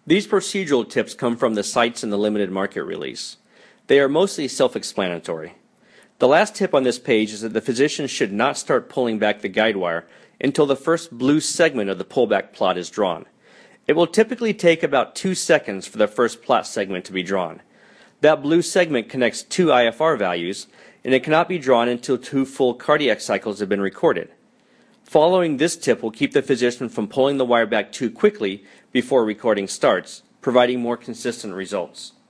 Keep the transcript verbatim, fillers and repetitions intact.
These procedural tips come from the sites in the limited market release. They are mostly self-explanatory. The last tip on this page is that the physician should not start pulling back the guide wire until the first blue segment of the pullback plot is drawn. It will typically take about two seconds for the first plot segment to be drawn. That blue segment connects two I F R values, and it cannot be drawn until two full cardiac cycles have been recorded. Following this tip will keep the physician from pulling the wire back too quickly before recording starts, providing more consistent results.